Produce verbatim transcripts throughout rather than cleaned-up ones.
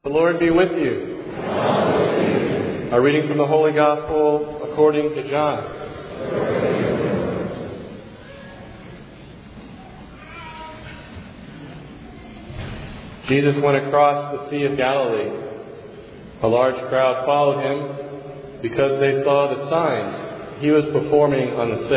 The Lord be with you. A reading from the Holy Gospel according to John. Jesus went across the Sea of Galilee. A large crowd followed him because they saw the signs he was performing on the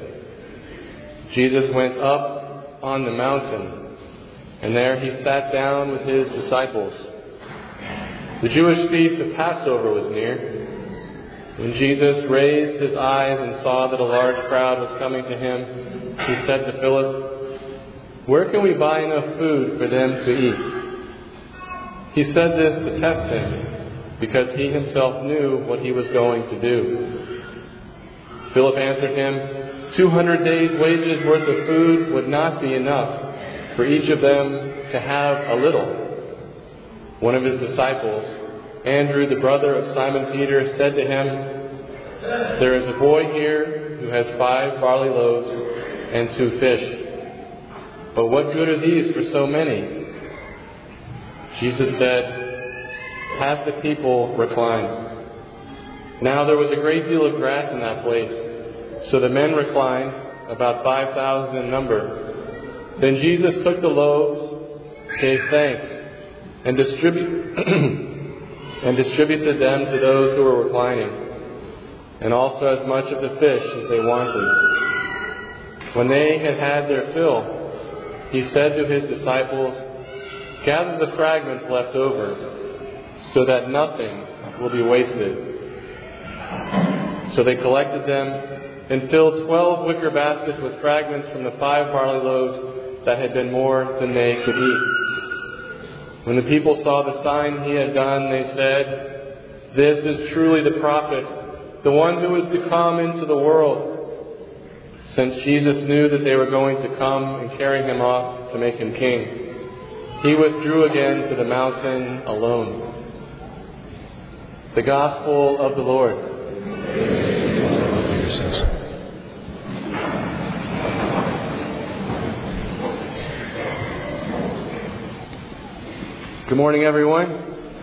sick. Jesus went up on the mountain, and there he sat down with his disciples. The Jewish feast of Passover was near. When Jesus raised his eyes and saw that a large crowd was coming to him, he said to Philip, "Where can we buy enough food for them to eat?" He said this to test him, because he himself knew what he was going to do. Philip answered him, Two hundred days' wages worth of food would not be enough for each of them to have a little. One of his disciples, Andrew, the brother of Simon Peter, said to him, "There is a boy here who has five barley loaves and two fish. But what good are these for so many?" Jesus said, "Have the people recline." Now there was a great deal of grass in that place, so the men reclined, about five thousand in number. Then Jesus took the loaves, gave thanks, and distribute, and distributed them to those who were reclining, and also as much of the fish as they wanted. When they had had their fill, he said to his disciples, "Gather the fragments left over, so that nothing will be wasted." So they collected them and filled twelve wicker baskets with fragments from the five barley loaves that had been more than they could eat. When the people saw the sign he had done, they said, "This is truly the prophet, the one who is to come into the world." Since Jesus knew that they were going to come and carry him off to make him king, he withdrew again to the mountain alone. The Gospel of the Lord. Good morning, everyone.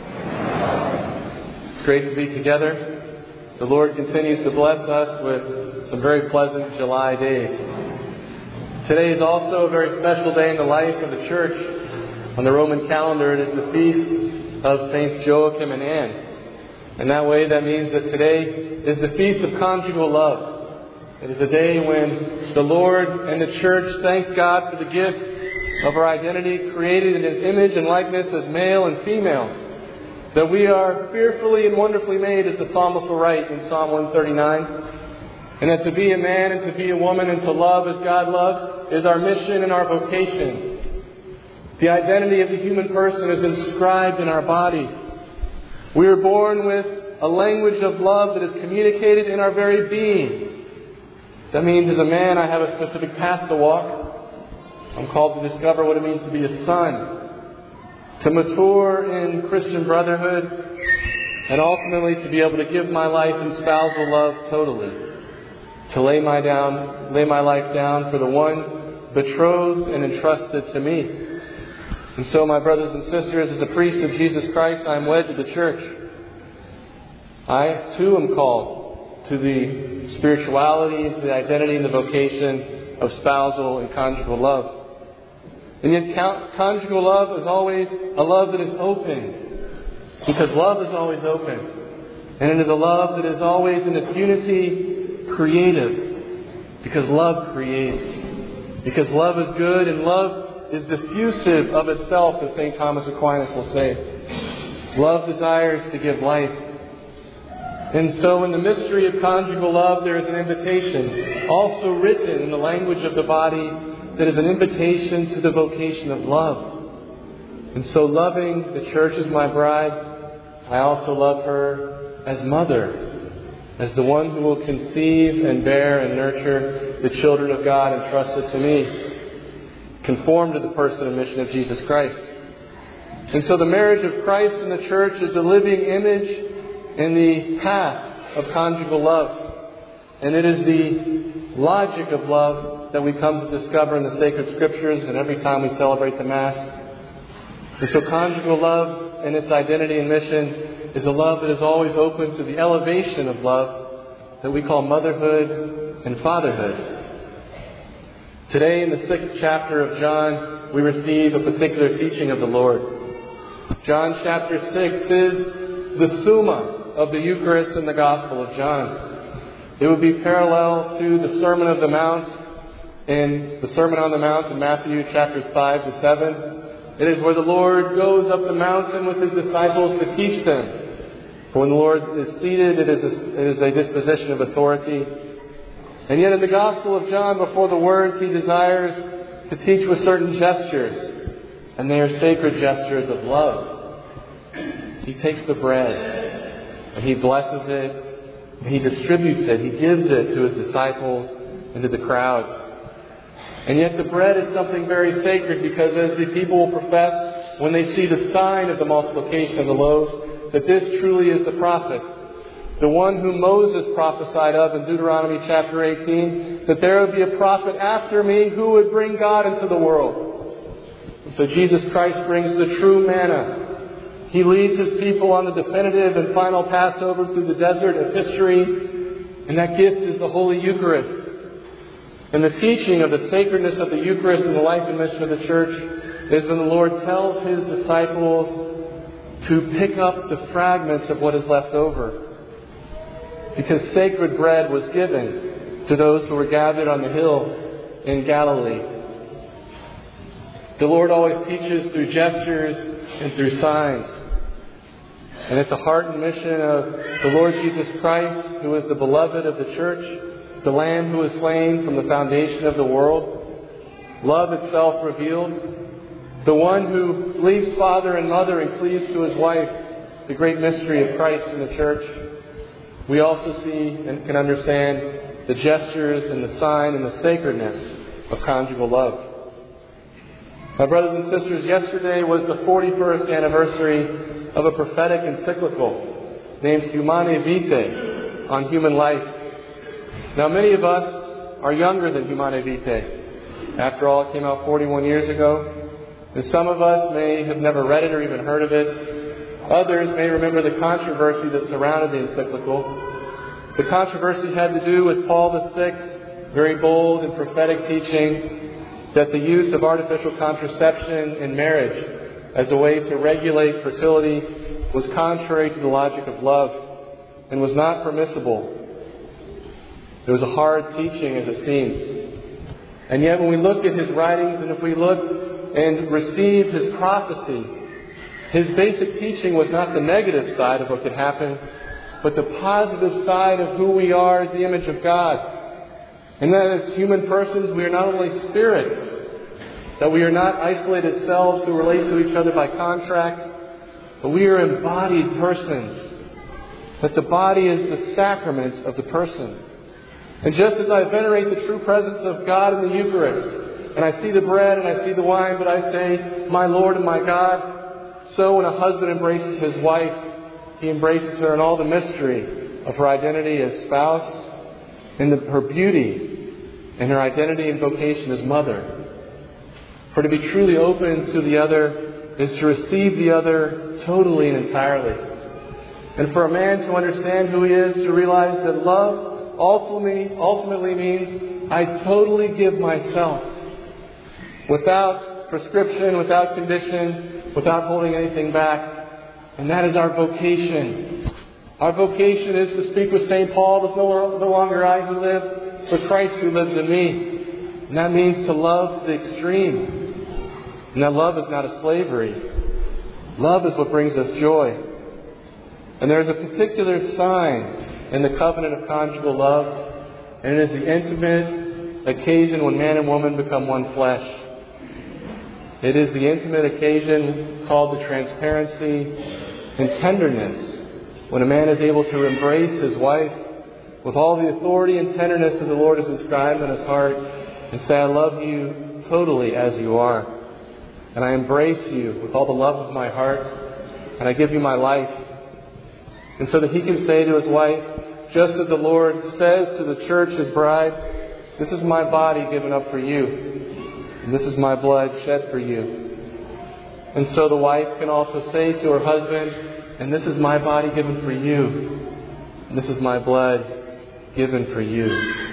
It's great to be together. The Lord continues to bless us with some very pleasant July days. Today is also a very special day in the life of the Church. On the Roman calendar, it is the feast of Saints Joachim and Anne. And that way, that means that today is the feast of conjugal love. It is a day when the Lord and the Church thank God for the gift of our identity, created in His image and likeness as male and female. That we are fearfully and wonderfully made, as the psalmist will write in Psalm one thirty-nine. And that to be a man and to be a woman and to love as God loves is our mission and our vocation. The identity of the human person is inscribed in our bodies. We are born with a language of love that is communicated in our very being. That means as a man I have a specific path to walk. I'm called to discover what it means to be a son, to mature in Christian brotherhood, and ultimately to be able to give my life in spousal love totally. To lay my down, lay my life down for the one betrothed and entrusted to me. And so, my brothers and sisters, as a priest of Jesus Christ, I am wed to the Church. I, too, am called to the spirituality, to the identity and the vocation of spousal and conjugal love. And yet, conjugal love is always a love that is open, because love is always open. And it is a love that is always in its unity creative, because love creates. Because love is good, and love is diffusive of itself, as Saint Thomas Aquinas will say. Love desires to give life. And so in the mystery of conjugal love, there is an invitation, also written in the language of the body, that is an invitation to the vocation of love. And so, loving the Church as my bride, I also love her as mother, as the one who will conceive and bear and nurture the children of God entrusted to me, conformed to the person and mission of Jesus Christ. And so the marriage of Christ and the Church is the living image and the path of conjugal love. And it is the logic of love that we come to discover in the sacred Scriptures and every time we celebrate the Mass. And so conjugal love love and its identity and mission is a love that is always open to the elevation of love that we call motherhood and fatherhood. Today, in the sixth chapter of John, we receive a particular teaching of the Lord. John chapter six is the summa of the Eucharist in the Gospel of John. It would be parallel to the Sermon of the Mount in the Sermon on the Mount in Matthew chapters five to seven. It is where the Lord goes up the mountain with His disciples to teach them. For when the Lord is seated, it is a, it is a disposition of authority. And yet in the Gospel of John, before the words, He desires to teach with certain gestures. And they are sacred gestures of love. He takes the bread and He blesses it and He distributes it. He gives it to His disciples and to the crowds. And yet the bread is something very sacred, because as the people will profess when they see the sign of the multiplication of the loaves, that this truly is the prophet. The one whom Moses prophesied of in Deuteronomy chapter eighteen, that there would be a prophet after me who would bring God into the world. And so Jesus Christ brings the true manna. He leads His people on the definitive and final Passover through the desert of history. And that gift is the Holy Eucharist. And the teaching of the sacredness of the Eucharist in the life and mission of the Church is when the Lord tells His disciples to pick up the fragments of what is left over. Because sacred bread was given to those who were gathered on the hill in Galilee. The Lord always teaches through gestures and through signs. And at the heart and mission of the Lord Jesus Christ, who is the beloved of the Church, the Lamb who was slain from the foundation of the world, love itself revealed, the one who leaves father and mother and cleaves to his wife, the great mystery of Christ in the Church, we also see and can understand the gestures and the sign and the sacredness of conjugal love. My brothers and sisters, yesterday was the forty-first anniversary of a prophetic encyclical named Humanae Vitae on human life. Now, many of us are younger than Humanae Vitae. After all, it came out forty-one years ago. And some of us may have never read it or even heard of it. Others may remember the controversy that surrounded the encyclical. The controversy had to do with Paul the Sixth's very bold and prophetic teaching that the use of artificial contraception in marriage as a way to regulate fertility was contrary to the logic of love and was not permissible. It was a hard teaching, as it seems. And yet when we look at his writings, and if we look and receive his prophecy, his basic teaching was not the negative side of what could happen, but the positive side of who we are as the image of God. And that as human persons, we are not only spirits, that we are not isolated selves who relate to each other by contract, but we are embodied persons. That the body is the sacrament of the person. And just as I venerate the true presence of God in the Eucharist, and I see the bread and I see the wine, but I say, my Lord and my God, so when a husband embraces his wife, he embraces her in all the mystery of her identity as spouse, and the, her beauty, and her identity and vocation as mother. For to be truly open to the other is to receive the other totally and entirely. And for a man to understand who he is, to realize that love ultimately, ultimately means I totally give myself without prescription, without condition, without holding anything back. And that is our vocation. Our vocation is to speak with Saint Paul, it's no, no longer I who live, but Christ who lives in me. And that means to love to the extreme. And that love is not a slavery. Love is what brings us joy. And there is a particular sign in the covenant of conjugal love, and it is the intimate occasion when man and woman become one flesh. It is the intimate occasion called the transparency and tenderness, when a man is able to embrace his wife with all the authority and tenderness that the Lord has inscribed in his heart and say, I love you totally as you are. And I embrace you with all the love of my heart, and I give you my life. And so that he can say to his wife, just as the Lord says to the church, his bride, this is my body given up for you. And this is my blood shed for you. And so the wife can also say to her husband, and this is my body given for you. And this is my blood given for you.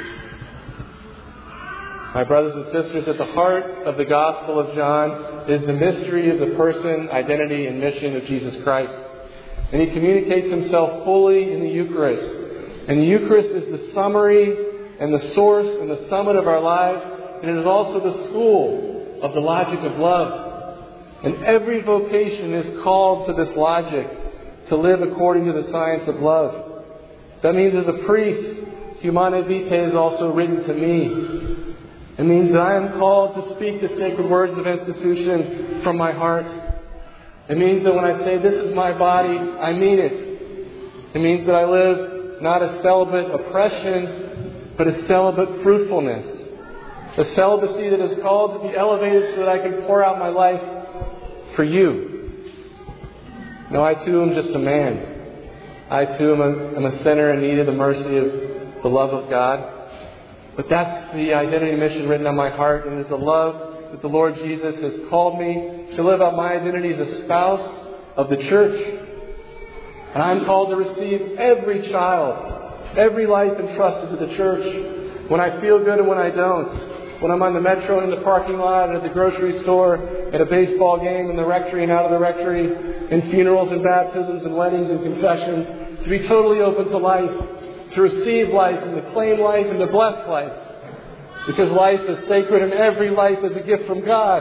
My brothers and sisters, at the heart of the Gospel of John is the mystery of the person, identity, and mission of Jesus Christ. And He communicates Himself fully in the Eucharist. And the Eucharist is the summary and the source and the summit of our lives. And it is also the school of the logic of love. And every vocation is called to this logic, to live according to the science of love. That means as a priest, Humanae Vitae is also written to me. It means that I am called to speak the sacred words of institution from my heart. It means that when I say this is my body, I mean it. It means that I live not a celibate oppression, but a celibate fruitfulness. A celibacy that is called to be elevated so that I can pour out my life for you. No, I too am just a man. I too am a, am a sinner in need of the mercy of the love of God. But that's the identity mission written on my heart, and it is the love that the Lord Jesus has called me to live out my identity as a spouse of the church. And I'm called to receive every child, every life entrusted to the church, when I feel good and when I don't. When I'm on the metro and in the parking lot, and at the grocery store, at a baseball game, in the rectory and out of the rectory, in funerals and baptisms and weddings and confessions, to be totally open to life, to receive life and to claim life and to bless life. Because life is sacred and every life is a gift from God.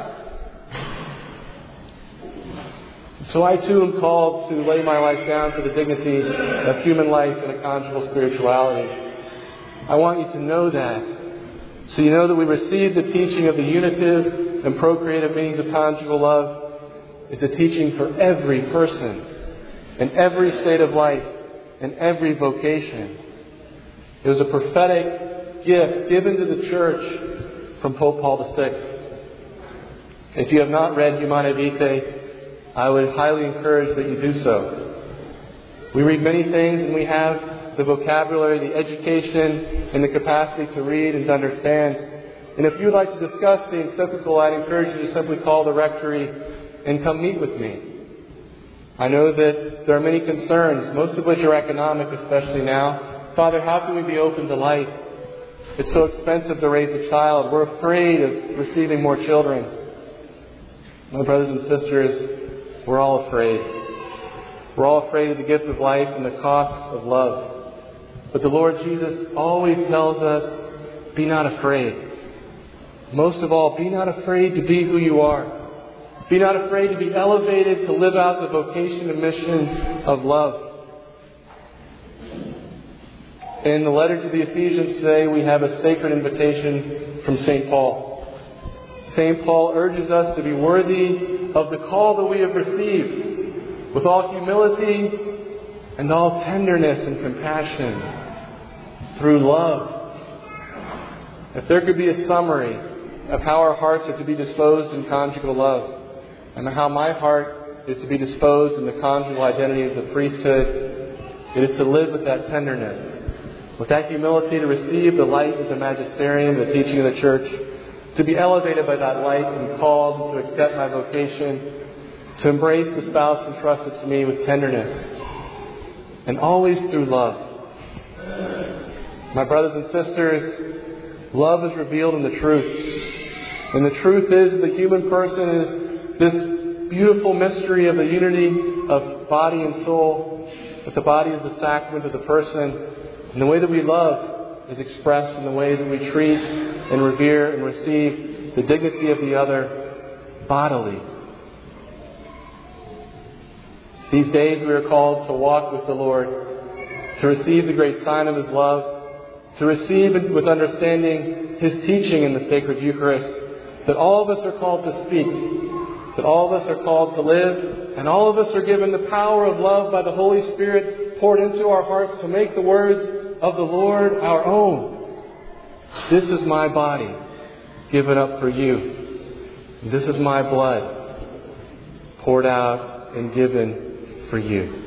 So I too am called to lay my life down for the dignity of human life and a conjugal spirituality. I want you to know that. So you know that we receive the teaching of the unitive and procreative meanings of conjugal love. It's a teaching for every person, in every state of life, in every vocation. It was a prophetic gift given to the church from Pope Paul the Sixth. If you have not read Humanae Vitae, I would highly encourage that you do so. We read many things, and we have the vocabulary, the education, and the capacity to read and to understand. And if you would like to discuss the encyclical, I'd encourage you to simply call the rectory and come meet with me. I know that there are many concerns, most of which are economic, especially now. Father, how can we be open to life? It's so expensive to raise a child. We're afraid of receiving more children. My brothers and sisters, we're all afraid. We're all afraid of the gift of life and the cost of love. But the Lord Jesus always tells us, be not afraid. Most of all, be not afraid to be who you are. Be not afraid to be elevated, to live out the vocation and mission of love. In the letter to the Ephesians today, we have a sacred invitation from Saint Paul. Saint Paul urges us to be worthy of the call that we have received, with all humility and all tenderness and compassion, through love. If there could be a summary of how our hearts are to be disposed in conjugal love, and how my heart is to be disposed in the conjugal identity of the priesthood, it is to live with that tenderness, with that humility, to receive the light of the magisterium, the teaching of the church, to be elevated by that light and called to accept my vocation, to embrace the spouse entrusted to me with tenderness, and always through love. My brothers and sisters, love is revealed in the truth. And the truth is the human person is this beautiful mystery of the unity of body and soul, that the body is the sacrament of the person. And the way that we love is expressed in the way that we treat and revere and receive the dignity of the other bodily. These days we are called to walk with the Lord, to receive the great sign of His love, to receive with understanding His teaching in the sacred Eucharist, that all of us are called to speak, that all of us are called to live, and all of us are given the power of love by the Holy Spirit poured into our hearts to make the words of the Lord our own. This is my body given up for you. This is my blood poured out and given for you.